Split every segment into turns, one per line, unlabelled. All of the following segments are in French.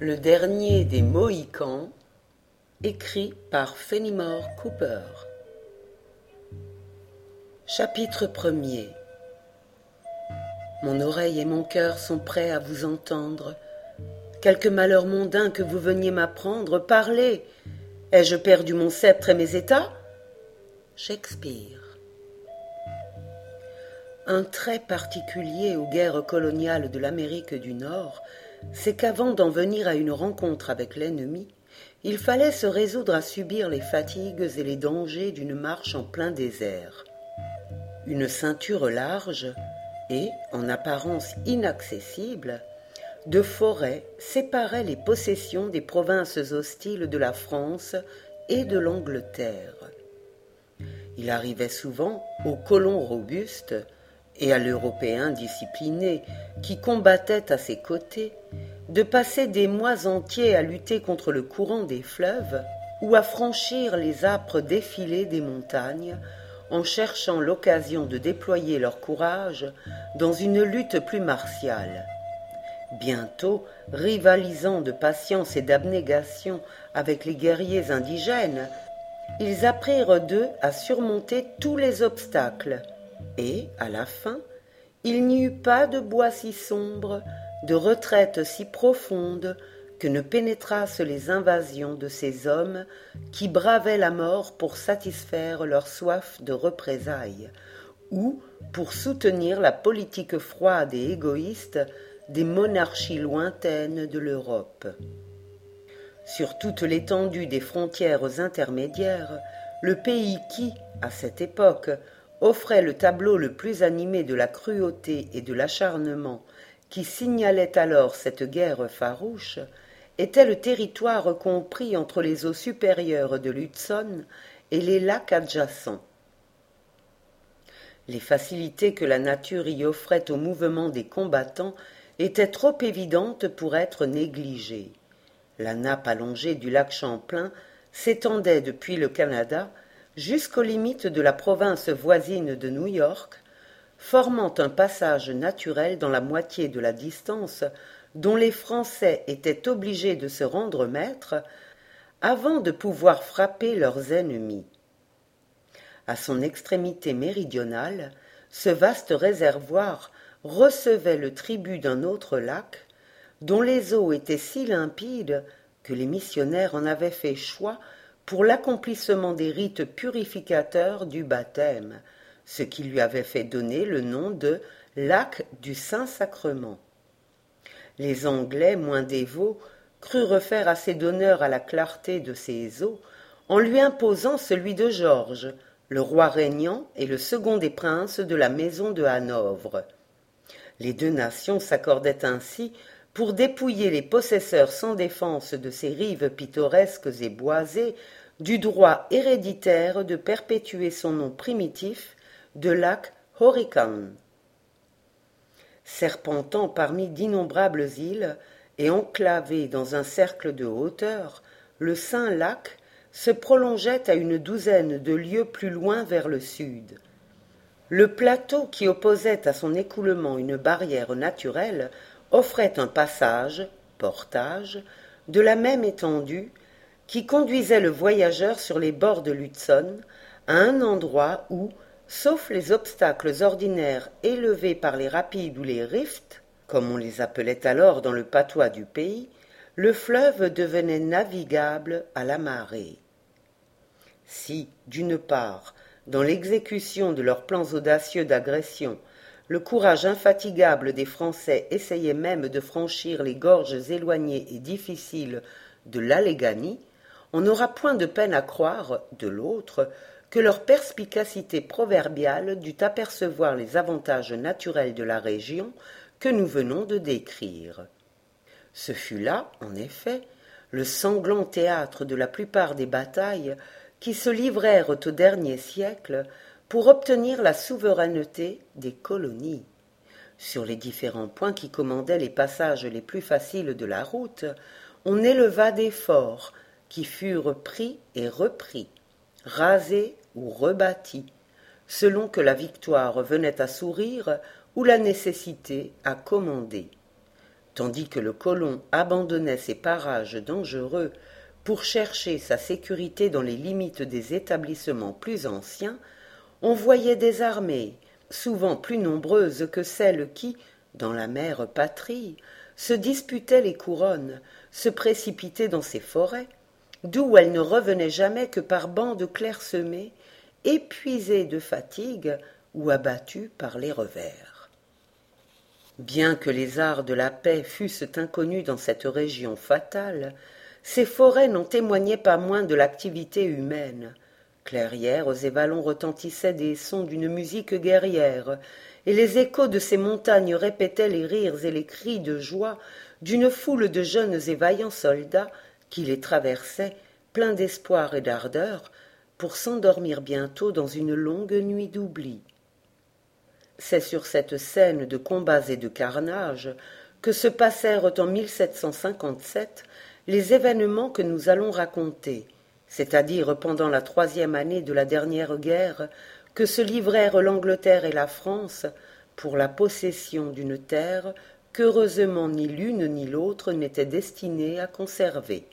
Le dernier des Mohicans, écrit par Fenimore Cooper. Chapitre 1er. Mon oreille et mon cœur sont prêts à vous entendre. Quelque malheur mondain que vous veniez m'apprendre, parlez. Ai-je perdu mon sceptre et mes états? Shakespeare. Un trait particulier aux guerres coloniales de l'Amérique du Nord, c'est qu'avant d'en venir à une rencontre avec l'ennemi, il fallait se résoudre à subir les fatigues et les dangers d'une marche en plein désert. Une ceinture large et, en apparence inaccessible, de forêts séparait les possessions des provinces hostiles de la France et de l'Angleterre. Il arrivait souvent aux colons robustes et à l'Européen discipliné qui combattait à ses côtés, de passer des mois entiers à lutter contre le courant des fleuves ou à franchir les âpres défilés des montagnes en cherchant l'occasion de déployer leur courage dans une lutte plus martiale. Bientôt, rivalisant de patience et d'abnégation avec les guerriers indigènes, ils apprirent d'eux à surmonter tous les obstacles, et, à la fin, il n'y eut pas de bois si sombre, de retraite si profonde, que ne pénétrassent les invasions de ces hommes qui bravaient la mort pour satisfaire leur soif de représailles, ou pour soutenir la politique froide et égoïste des monarchies lointaines de l'Europe. Sur toute l'étendue des frontières intermédiaires, le pays qui, à cette époque, offrait le tableau le plus animé de la cruauté et de l'acharnement qui signalait alors cette guerre farouche, était le territoire compris entre les eaux supérieures de l'Hudson et les lacs adjacents. Les facilités que la nature y offrait au mouvement des combattants étaient trop évidentes pour être négligées. La nappe allongée du lac Champlain s'étendait depuis le Canada jusqu'aux limites de la province voisine de New York, formant un passage naturel dans la moitié de la distance dont les Français étaient obligés de se rendre maîtres avant de pouvoir frapper leurs ennemis. À son extrémité méridionale, ce vaste réservoir recevait le tribut d'un autre lac, dont les eaux étaient si limpides que les missionnaires en avaient fait choix pour l'accomplissement des rites purificateurs du baptême, ce qui lui avait fait donner le nom de lac du Saint-Sacrement. Les Anglais, moins dévots, crurent faire assez d'honneur à la clarté de ces eaux en lui imposant celui de Georges, le roi régnant et le second des princes de la maison de Hanovre. Les deux nations s'accordaient ainsi pour dépouiller les possesseurs sans défense de ces rives pittoresques et boisées du droit héréditaire de perpétuer son nom primitif de lac Horican. Serpentant parmi d'innombrables îles et enclavé dans un cercle de hauteur, le Saint-Lac se prolongeait à une douzaine de lieues plus loin vers le sud. Le plateau qui opposait à son écoulement une barrière naturelle offrait un passage, portage, de la même étendue, qui conduisait le voyageur sur les bords de l'Hudson, à un endroit où, sauf les obstacles ordinaires élevés par les rapides ou les rifts, comme on les appelait alors dans le patois du pays, le fleuve devenait navigable à la marée. Si, d'une part, dans l'exécution de leurs plans audacieux d'agression, le courage infatigable des Français essayait même de franchir les gorges éloignées et difficiles de l'Alleghany, on n'aura point de peine à croire, de l'autre, que leur perspicacité proverbiale dut apercevoir les avantages naturels de la région que nous venons de décrire. Ce fut là, en effet, le sanglant théâtre de la plupart des batailles qui se livrèrent au dernier siècle pour obtenir la souveraineté des colonies. Sur les différents points qui commandaient les passages les plus faciles de la route, on éleva des forts qui furent pris et repris, rasés ou rebâtis, selon que la victoire venait à sourire ou la nécessité à commander. tandis que le colon abandonnait ces parages dangereux pour chercher sa sécurité dans les limites des établissements plus anciens, on voyait des armées, souvent plus nombreuses que celles qui, dans la mère patrie, se disputaient les couronnes, se précipiter dans ces forêts, d'où elles ne revenaient jamais que par bandes clairsemées, épuisées de fatigue ou abattues par les revers. Bien que les arts de la paix fussent inconnus dans cette région fatale, ces forêts n'en témoignaient pas moins de l'activité humaine. Clairières et vallons retentissaient des sons d'une musique guerrière, et les échos de ces montagnes répétaient les rires et les cris de joie d'une foule de jeunes et vaillants soldats qui les traversaient, pleins d'espoir et d'ardeur, pour s'endormir bientôt dans une longue nuit d'oubli. C'est sur cette scène de combats et de carnages que se passèrent en 1757 les événements que nous allons raconter, c'est-à-dire pendant la 3e année de la dernière guerre que se livrèrent l'Angleterre et la France pour la possession d'une terre qu'heureusement ni l'une ni l'autre n'étaient destinées à conserver.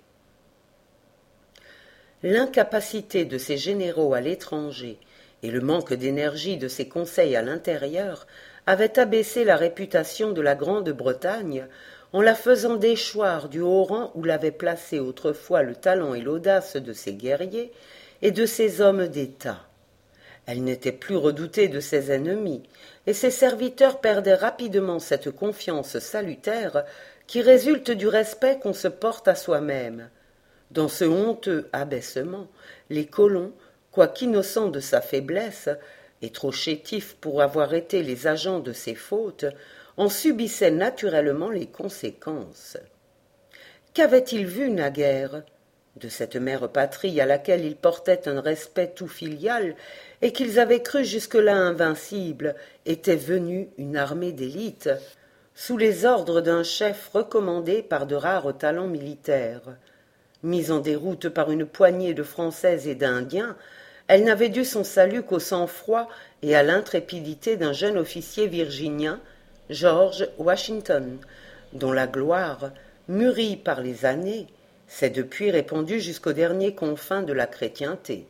L'incapacité de ces généraux à l'étranger et le manque d'énergie de ses conseils à l'intérieur avaient abaissé la réputation de la Grande-Bretagne en la faisant déchoir du haut rang où l'avaient placée autrefois le talent et l'audace de ses guerriers et de ses hommes d'État. Elle n'était plus redoutée de ses ennemis, et ses serviteurs perdaient rapidement cette confiance salutaire qui résulte du respect qu'on se porte à soi-même. Dans ce honteux abaissement, les colons, quoiqu'innocents de sa faiblesse, et trop chétifs pour avoir été les agents de ses fautes, en subissaient naturellement les conséquences. Qu'avaient-ils vu naguère de cette mère patrie à laquelle ils portaient un respect tout filial et qu'ils avaient cru jusque-là invincible, était venue une armée d'élite, sous les ordres d'un chef recommandé par de rares talents militaires. Mise en déroute par une poignée de Français et d'Indiens, elle n'avait dû son salut qu'au sang-froid et à l'intrépidité d'un jeune officier virginien, George Washington, dont la gloire, mûrie par les années, s'est depuis répandue jusqu'aux derniers confins de la chrétienté.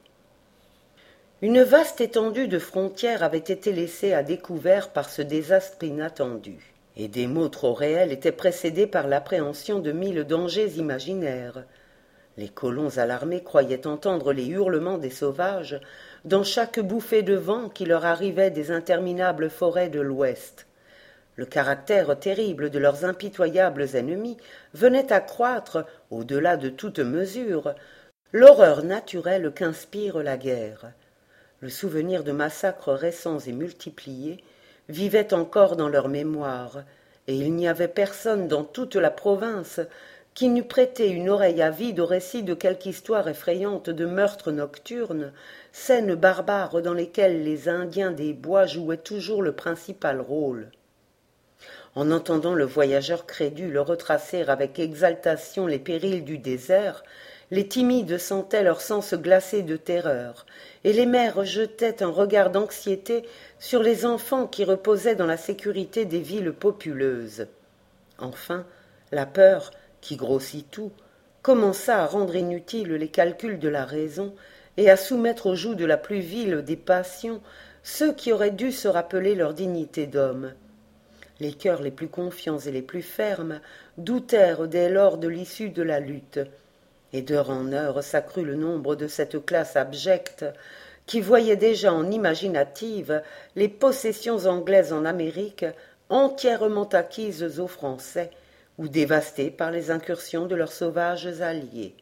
Une vaste étendue de frontières avait été laissée à découvert par ce désastre inattendu, et des maux trop réels étaient précédés par l'appréhension de 1000 dangers imaginaires. Les colons alarmés croyaient entendre les hurlements des sauvages dans chaque bouffée de vent qui leur arrivait des interminables forêts de l'Ouest. Le caractère terrible de leurs impitoyables ennemis venait accroître, au-delà de toute mesure, l'horreur naturelle qu'inspire la guerre. Le souvenir de massacres récents et multipliés vivait encore dans leur mémoire, et il n'y avait personne dans toute la province qui n'eût prêté une oreille avide au récit de quelque histoire effrayante de meurtres nocturnes, scènes barbares dans lesquelles les Indiens des bois jouaient toujours le principal rôle. En entendant le voyageur crédule retracer avec exaltation les périls du désert, les timides sentaient leur sens glacé de terreur, et les mères jetaient un regard d'anxiété sur les enfants qui reposaient dans la sécurité des villes populeuses. Enfin, la peur, qui grossit tout, commença à rendre inutiles les calculs de la raison et à soumettre au joug de la plus vile des passions ceux qui auraient dû se rappeler leur dignité d'homme. Les cœurs les plus confiants et les plus fermes doutèrent dès lors de l'issue de la lutte, et d'heure en heure s'accrut le nombre de cette classe abjecte qui voyait déjà en imaginative les possessions anglaises en Amérique entièrement acquises aux Français ou dévastées par les incursions de leurs sauvages alliés.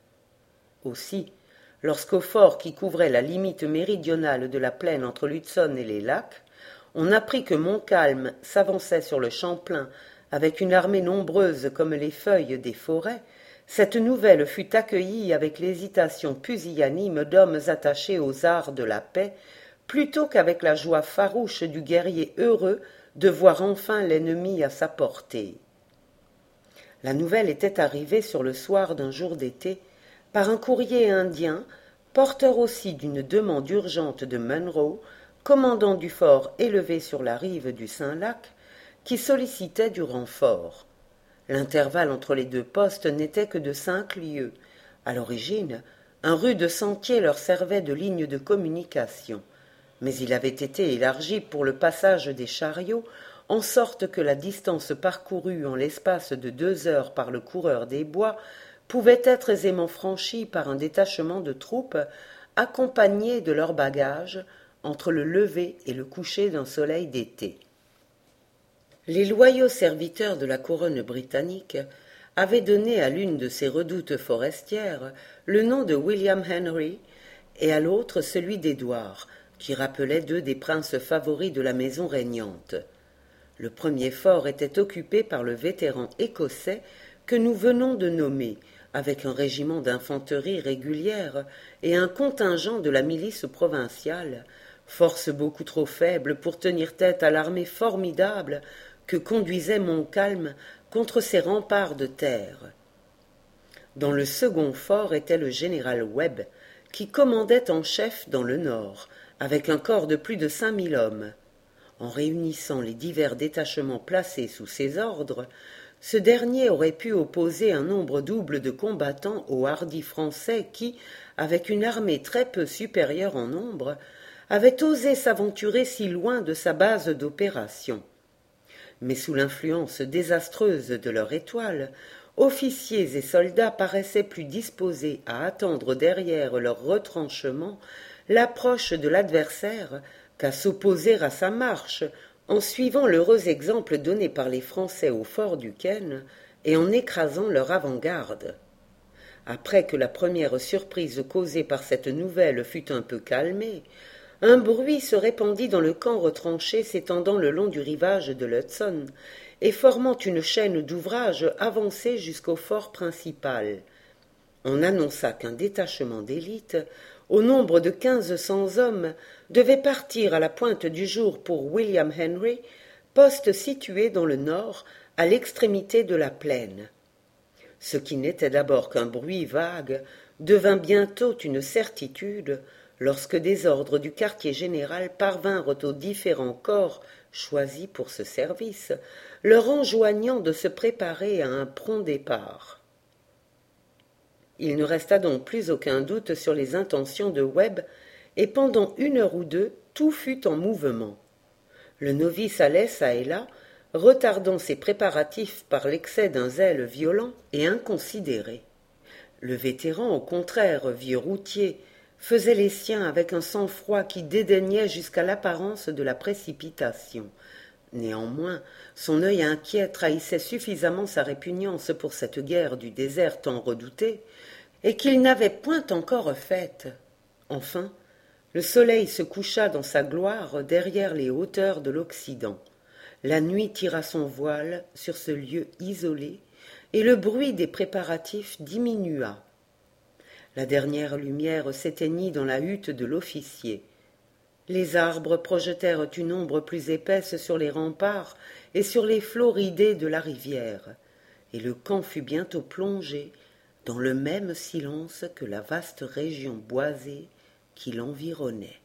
Aussi, lorsqu'au fort qui couvrait la limite méridionale de la plaine entre l'Hudson et les lacs, on apprit que Montcalm s'avançait sur le Champlain avec une armée nombreuse comme les feuilles des forêts, cette nouvelle fut accueillie avec l'hésitation pusillanime d'hommes attachés aux arts de la paix, plutôt qu'avec la joie farouche du guerrier heureux de voir enfin l'ennemi à sa portée. La nouvelle était arrivée sur le soir d'un jour d'été par un courrier indien, porteur aussi d'une demande urgente de Munro, commandant du fort élevé sur la rive du Saint-Lac, qui sollicitait du renfort. L'intervalle entre les deux postes n'était que de 5 lieues. À l'origine, un rude sentier leur servait de ligne de communication, mais il avait été élargi pour le passage des chariots, en sorte que la distance parcourue en l'espace de 2 heures par le coureur des bois pouvait être aisément franchie par un détachement de troupes accompagné de leurs bagages entre le lever et le coucher d'un soleil d'été. Les loyaux serviteurs de la couronne britannique avaient donné à l'une de ces redoutes forestières le nom de William Henry et à l'autre celui d'Édouard, qui rappelait 2 des princes favoris de la maison régnante. Le premier fort était occupé par le vétéran écossais que nous venons de nommer, avec un régiment d'infanterie régulière et un contingent de la milice provinciale, force beaucoup trop faible pour tenir tête à l'armée formidable que conduisait Montcalm contre ses remparts de terre. Dans le second fort était le général Webb, qui commandait en chef dans le nord, avec un corps de plus de 5000 hommes. En réunissant les divers détachements placés sous ses ordres, ce dernier aurait pu opposer un nombre double de combattants aux hardis français qui, avec une armée très peu supérieure en nombre, avaient osé s'aventurer si loin de sa base d'opérations. Mais sous l'influence désastreuse de leur étoile, officiers et soldats paraissaient plus disposés à attendre derrière leur retranchement l'approche de l'adversaire qu'à s'opposer à sa marche, en suivant l'heureux exemple donné par les Français au fort Duquesne et en écrasant leur avant-garde. Après que la première surprise causée par cette nouvelle fut un peu calmée, un bruit se répandit dans le camp retranché s'étendant le long du rivage de l'Hudson et formant une chaîne d'ouvrages avancés jusqu'au fort principal. On annonça qu'un détachement d'élite, au nombre de 1500 hommes, devait partir à la pointe du jour pour William Henry, poste situé dans le nord, à l'extrémité de la plaine. Ce qui n'était d'abord qu'un bruit vague devint bientôt une certitude, lorsque des ordres du quartier général parvinrent aux différents corps choisis pour ce service, leur enjoignant de se préparer à un prompt départ. Il ne resta donc plus aucun doute sur les intentions de Webb, et pendant 1 heure ou 2, tout fut en mouvement. Le novice allait çà et là, retardant ses préparatifs par l'excès d'un zèle violent et inconsidéré. Le vétéran, au contraire, vieux routier, faisait les siens avec un sang-froid qui dédaignait jusqu'à l'apparence de la précipitation. Néanmoins, son œil inquiet trahissait suffisamment sa répugnance pour cette guerre du désert tant redoutée, et qu'il n'avait point encore faite. Enfin, le soleil se coucha dans sa gloire derrière les hauteurs de l'Occident. La nuit tira son voile sur ce lieu isolé, et le bruit des préparatifs diminua. La dernière lumière s'éteignit dans la hutte de l'officier. Les arbres projetèrent une ombre plus épaisse sur les remparts et sur les flots ridés de la rivière, et le camp fut bientôt plongé dans le même silence que la vaste région boisée qui l'environnait.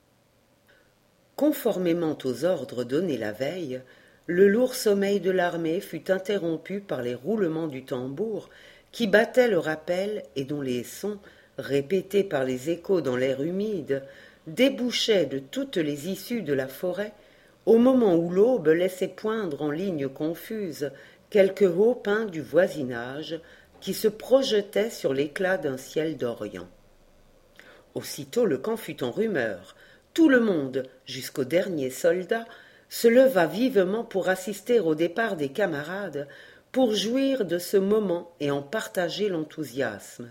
Conformément aux ordres donnés la veille, le lourd sommeil de l'armée fut interrompu par les roulements du tambour qui battait le rappel et dont les sons, répétés par les échos dans l'air humide, débouchaient de toutes les issues de la forêt au moment où l'aube laissait poindre en lignes confuses quelques hauts pins du voisinage qui se projetaient sur l'éclat d'un ciel d'Orient. Aussitôt le camp fut en rumeur. Tout le monde, jusqu'au dernier soldat, se leva vivement pour assister au départ des camarades, pour jouir de ce moment et en partager l'enthousiasme.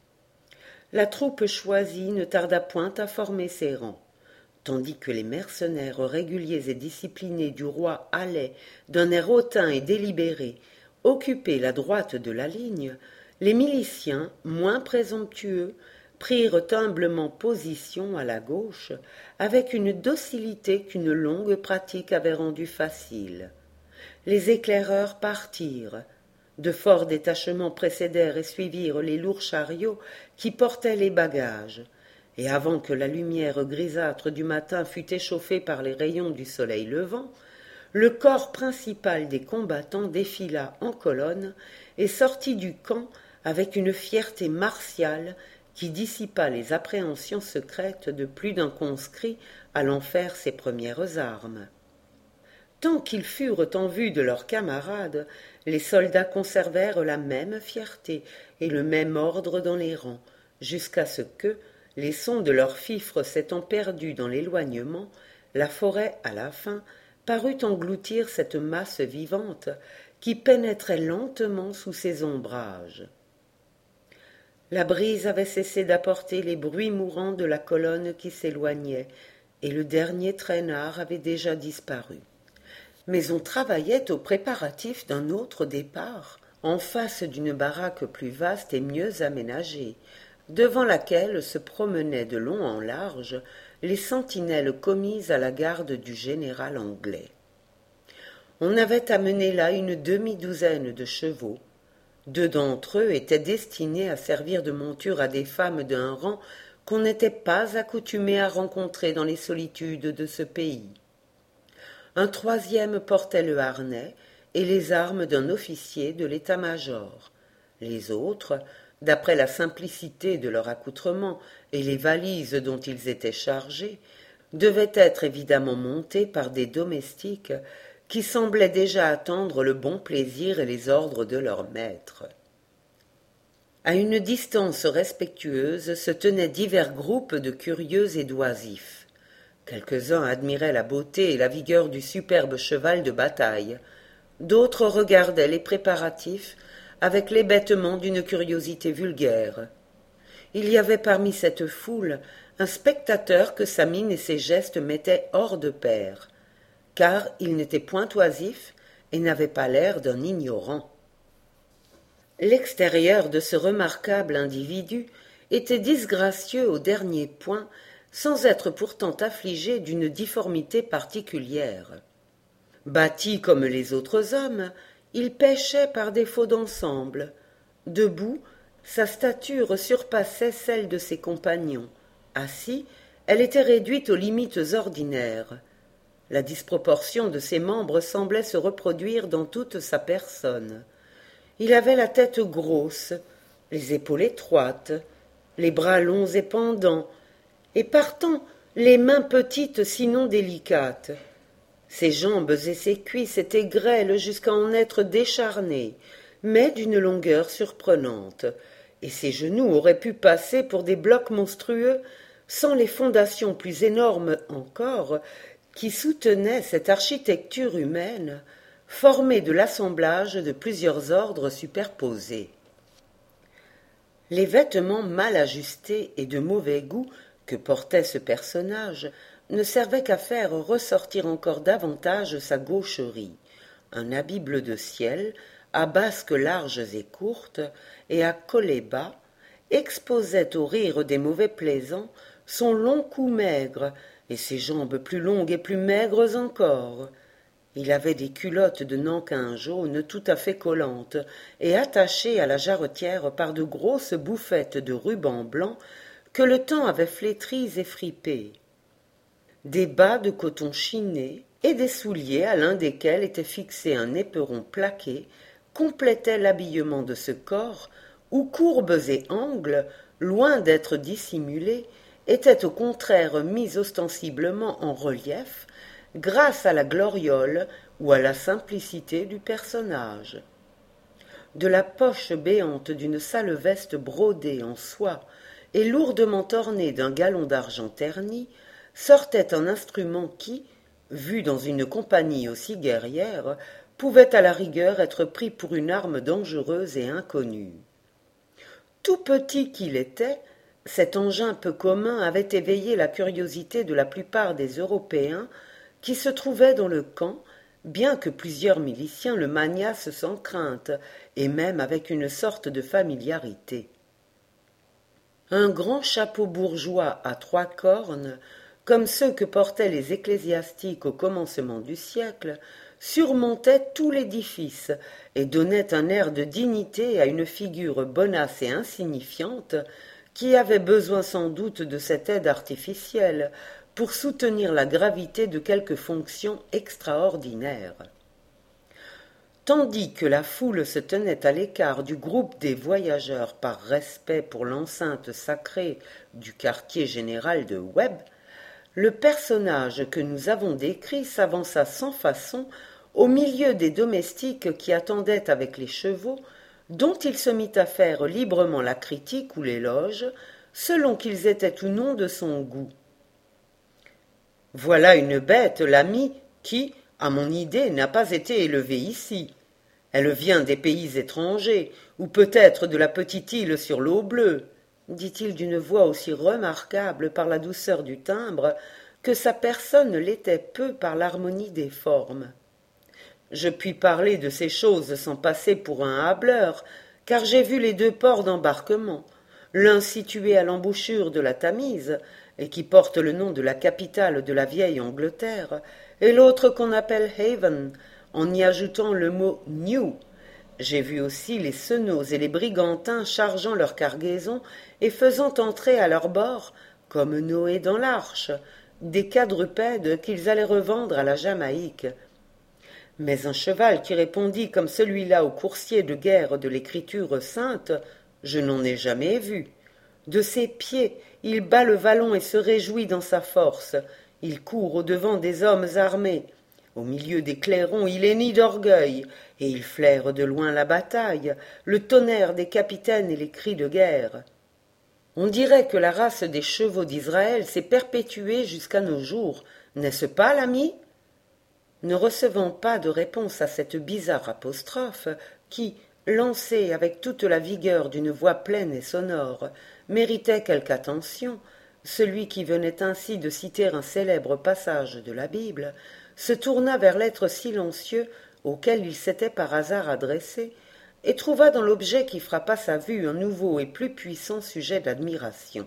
La troupe choisie ne tarda point à former ses rangs, tandis que les mercenaires réguliers et disciplinés du roi allaient, d'un air hautain et délibéré, occuper la droite de la ligne, les miliciens, moins présomptueux, prirent humblement position à la gauche, avec une docilité qu'une longue pratique avait rendue facile. Les éclaireurs partirent. De forts détachements précédèrent et suivirent les lourds chariots qui portaient les bagages, et avant que la lumière grisâtre du matin fût échauffée par les rayons du soleil levant, le corps principal des combattants défila en colonne et sortit du camp avec une fierté martiale qui dissipa les appréhensions secrètes de plus d'un conscrit allant faire ses premières armes. Tant qu'ils furent en vue de leurs camarades, les soldats conservèrent la même fierté et le même ordre dans les rangs, jusqu'à ce que, les sons de leurs fifres s'étant perdus dans l'éloignement, la forêt, à la fin, parut engloutir cette masse vivante qui pénétrait lentement sous ses ombrages. La brise avait cessé d'apporter les bruits mourants de la colonne qui s'éloignait, et le dernier traînard avait déjà disparu. Mais on travaillait aux préparatifs d'un autre départ, en face d'une baraque plus vaste et mieux aménagée, devant laquelle se promenaient de long en large les sentinelles commises à la garde du général anglais. On avait amené là une demi-douzaine de chevaux. 2 d'entre eux étaient destinés à servir de monture à des femmes d'un rang qu'on n'était pas accoutumé à rencontrer dans les solitudes de ce pays. Un 3e portait le harnais et les armes d'un officier de l'état-major. Les autres, d'après la simplicité de leur accoutrement et les valises dont ils étaient chargés, devaient être évidemment montés par des domestiques qui semblaient déjà attendre le bon plaisir et les ordres de leur maître. À une distance respectueuse se tenaient divers groupes de curieux et d'oisifs. Quelques-uns admiraient la beauté et la vigueur du superbe cheval de bataille, d'autres regardaient les préparatifs avec l'hébétement d'une curiosité vulgaire. Il y avait parmi cette foule un spectateur que sa mine et ses gestes mettaient hors de pair, car il n'était point oisif et n'avait pas l'air d'un ignorant. L'extérieur de ce remarquable individu était disgracieux au dernier point, sans être pourtant affligé d'une difformité particulière. Bâti comme les autres hommes, il péchait par défaut d'ensemble. Debout, sa stature surpassait celle de ses compagnons. Assis, elle était réduite aux limites ordinaires. La disproportion de ses membres semblait se reproduire dans toute sa personne. Il avait la tête grosse, les épaules étroites, les bras longs et pendants, et partant les mains petites sinon délicates. Ses jambes et ses cuisses étaient grêles jusqu'à en être décharnées, mais d'une longueur surprenante, et ses genoux auraient pu passer pour des blocs monstrueux sans les fondations plus énormes encore qui soutenaient cette architecture humaine formée de l'assemblage de plusieurs ordres superposés. Les vêtements mal ajustés et de mauvais goût que portait ce personnage ne servaient qu'à faire ressortir encore davantage sa gaucherie. Un habit bleu de ciel, à basques larges et courtes, et à collet bas, exposait au rire des mauvais plaisants son long cou maigre, et ses jambes plus longues et plus maigres encore. Il avait des culottes de nankin jaune tout à fait collantes, et attachées à la jarretière par de grosses bouffettes de ruban blanc que le temps avait flétries et fripées. Des bas de coton chiné et des souliers à l'un desquels était fixé un éperon plaqué complétaient l'habillement de ce corps où courbes et angles, loin d'être dissimulés, étaient au contraire mis ostensiblement en relief grâce à la gloriole ou à la simplicité du personnage. De la poche béante d'une sale veste brodée en soie et lourdement ornée d'un galon d'argent terni, sortait un instrument qui, vu dans une compagnie aussi guerrière, pouvait à la rigueur être pris pour une arme dangereuse et inconnue. Tout petit qu'il était, cet engin peu commun avait éveillé la curiosité de la plupart des Européens qui se trouvaient dans le camp, bien que plusieurs miliciens le maniassent sans crainte, et même avec une sorte de familiarité. Un grand chapeau bourgeois à 3 cornes, comme ceux que portaient les ecclésiastiques au commencement du siècle, surmontait tout l'édifice et donnait un air de dignité à une figure bonasse et insignifiante qui avait besoin sans doute de cette aide artificielle pour soutenir la gravité de quelque fonction extraordinaire. Tandis que la foule se tenait à l'écart du groupe des voyageurs par respect pour l'enceinte sacrée du quartier général de Webb, le personnage que nous avons décrit s'avança sans façon au milieu des domestiques qui attendaient avec les chevaux, dont il se mit à faire librement la critique ou l'éloge, selon qu'ils étaient ou non de son goût. « Voilà une bête, l'ami, qui, à mon idée, n'a pas été élevée ici. Elle vient des pays étrangers, ou peut-être de la petite île sur l'eau bleue, » dit-il d'une voix aussi remarquable par la douceur du timbre que sa personne l'était peu par l'harmonie des formes. Je puis parler de ces choses sans passer pour un hâbleur, car j'ai vu les deux ports d'embarquement, l'un situé à l'embouchure de la Tamise, et qui porte le nom de la capitale de la vieille Angleterre, et l'autre qu'on appelle Haven, en y ajoutant le mot « New ». J'ai vu aussi les senaux et les brigantins chargeant leur cargaison et faisant entrer à leur bord, comme Noé dans l'arche, des quadrupèdes qu'ils allaient revendre à la Jamaïque. Mais un cheval qui répondit comme celui-là au coursier de guerre de l'Écriture sainte, je n'en ai jamais vu. De ses pieds, il bat le vallon et se réjouit dans sa force. Il court au-devant des hommes armés. Au milieu des clairons, il hennit d'orgueil, et il flaire de loin la bataille, le tonnerre des capitaines et les cris de guerre. On dirait que la race des chevaux d'Israël s'est perpétuée jusqu'à nos jours, n'est-ce pas, l'ami ? Ne recevant pas de réponse à cette bizarre apostrophe, qui, lancée avec toute la vigueur d'une voix pleine et sonore, méritait quelque attention, celui qui venait ainsi de citer un célèbre passage de la Bible, se tourna vers l'être silencieux auquel il s'était par hasard adressé, et trouva dans l'objet qui frappa sa vue un nouveau et plus puissant sujet d'admiration.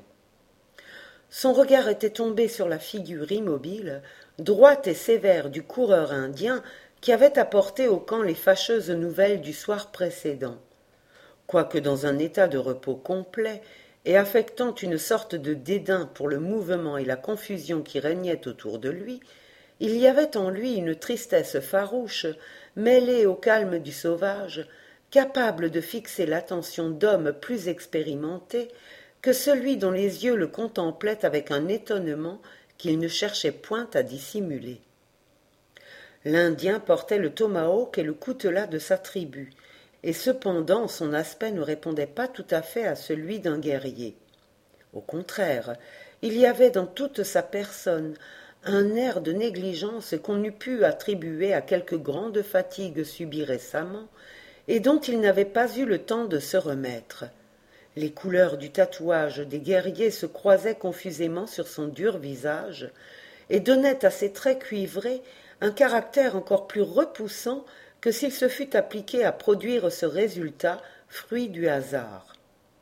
Son regard était tombé sur la figure immobile, droite et sévère du coureur indien qui avait apporté au camp les fâcheuses nouvelles du soir précédent. Quoique dans un état de repos complet et affectant une sorte de dédain pour le mouvement et la confusion qui régnaient autour de lui, il y avait en lui une tristesse farouche, mêlée au calme du sauvage, capable de fixer l'attention d'homme plus expérimenté que celui dont les yeux le contemplaient avec un étonnement qu'il ne cherchait point à dissimuler. L'Indien portait le tomahawk et le coutelas de sa tribu, et cependant son aspect ne répondait pas tout à fait à celui d'un guerrier. Au contraire, il y avait dans toute sa personne un air de négligence qu'on eût pu attribuer à quelque grande fatigue subie récemment, et dont il n'avait pas eu le temps de se remettre. Les couleurs du tatouage des guerriers se croisaient confusément sur son dur visage, et donnaient à ses traits cuivrés un caractère encore plus repoussant que s'il se fût appliqué à produire ce résultat, fruit du hasard.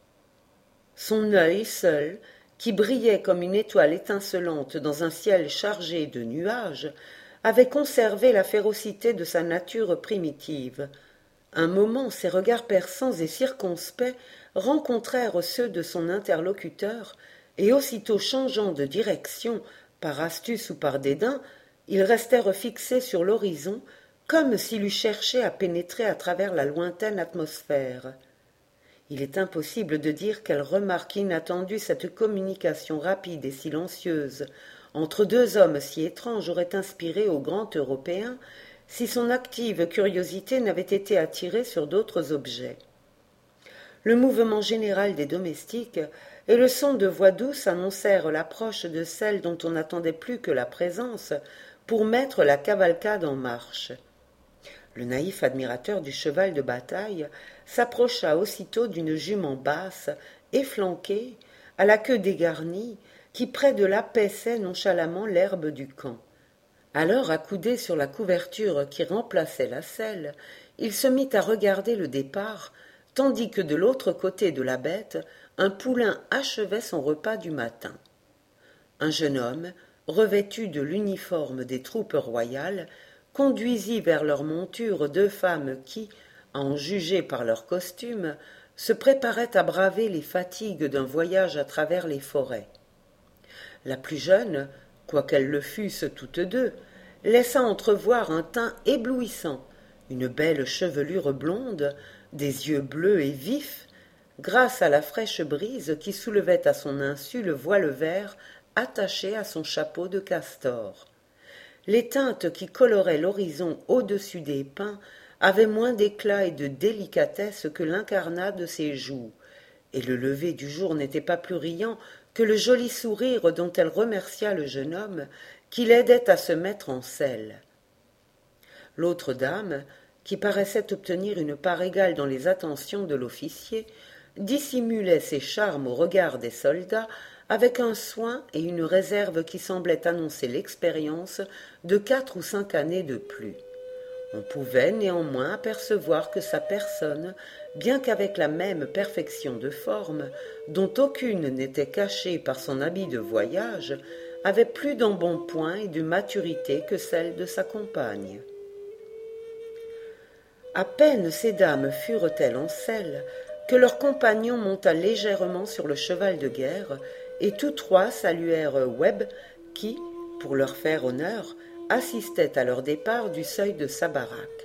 Son œil seul, qui brillait comme une étoile étincelante dans un ciel chargé de nuages, avait conservé la férocité de sa nature primitive. Un moment, ses regards perçants et circonspects rencontrèrent ceux de son interlocuteur, et aussitôt changeant de direction, par astuce ou par dédain, ils restèrent fixés sur l'horizon, comme s'il eût cherché à pénétrer à travers la lointaine atmosphère. Il est impossible de dire quelle remarque inattendue cette communication rapide et silencieuse entre deux hommes si étranges aurait inspiré au grand Européen si son active curiosité n'avait été attirée sur d'autres objets. Le mouvement général des domestiques et le son de voix douces annoncèrent l'approche de celle dont on n'attendait plus que la présence pour mettre la cavalcade en marche. Le naïf admirateur du cheval de bataille s'approcha aussitôt d'une jument basse, efflanquée, à la queue dégarnie, qui près de là paissait nonchalamment l'herbe du camp. Alors, accoudé sur la couverture qui remplaçait la selle, il se mit à regarder le départ, tandis que de l'autre côté de la bête, un poulain achevait son repas du matin. Un jeune homme, revêtu de l'uniforme des troupes royales, conduisit vers leur monture deux femmes qui, à en juger par leur costume, se préparaient à braver les fatigues d'un voyage à travers les forêts. La plus jeune, quoiqu'elles le fussent toutes deux, laissa entrevoir un teint éblouissant, une belle chevelure blonde, des yeux bleus et vifs, grâce à la fraîche brise qui soulevait à son insu le voile vert attaché à son chapeau de castor. Les teintes qui coloraient l'horizon au-dessus des pins avaient moins d'éclat et de délicatesse que l'incarnat de ses joues, et le lever du jour n'était pas plus riant que le joli sourire dont elle remercia le jeune homme qui l'aidait à se mettre en selle. L'autre dame, qui paraissait obtenir une part égale dans les attentions de l'officier, dissimulait ses charmes au regard des soldats avec un soin et une réserve qui semblaient annoncer l'expérience de 4 ou 5 années de plus. On pouvait néanmoins apercevoir que sa personne, bien qu'avec la même perfection de forme, dont aucune n'était cachée par son habit de voyage, avait plus d'embonpoint et de maturité que celle de sa compagne. À peine ces dames furent-elles en selle que leur compagnon monta légèrement sur le cheval de guerre, et tous trois saluèrent Webb, qui, pour leur faire honneur, assistait à leur départ du seuil de sa baraque.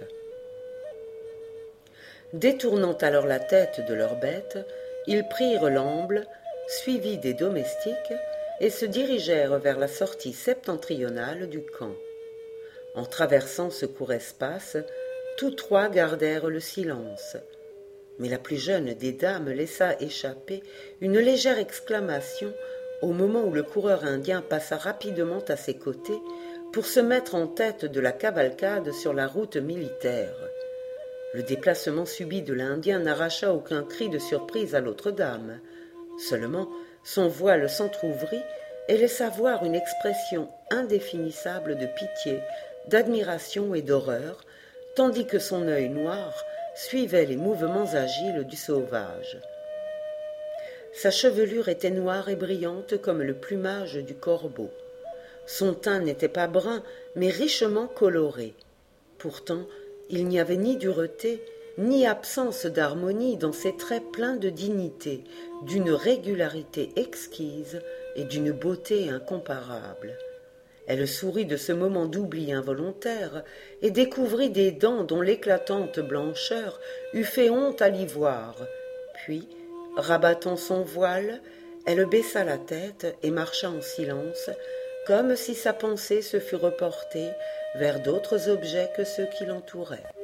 Détournant alors la tête de leur bête, ils prirent l'amble, suivis des domestiques, et se dirigèrent vers la sortie septentrionale du camp. En traversant ce court espace, tous trois gardèrent le silence. Mais la plus jeune des dames laissa échapper une légère exclamation au moment où le coureur indien passa rapidement à ses côtés pour se mettre en tête de la cavalcade sur la route militaire. Le déplacement subit de l'Indien n'arracha aucun cri de surprise à l'autre dame. Seulement, son voile s'entr'ouvrit et laissa voir une expression indéfinissable de pitié, d'admiration et d'horreur, tandis que son œil noir suivait les mouvements agiles du sauvage. Sa chevelure était noire et brillante comme le plumage du corbeau. Son teint n'était pas brun, mais richement coloré. Pourtant, il n'y avait ni dureté, ni absence d'harmonie dans ses traits pleins de dignité, d'une régularité exquise et d'une beauté incomparable. Elle sourit de ce moment d'oubli involontaire et découvrit des dents dont l'éclatante blancheur eût fait honte à l'ivoire. Puis, rabattant son voile, elle baissa la tête et marcha en silence, comme si sa pensée se fût reportée vers d'autres objets que ceux qui l'entouraient.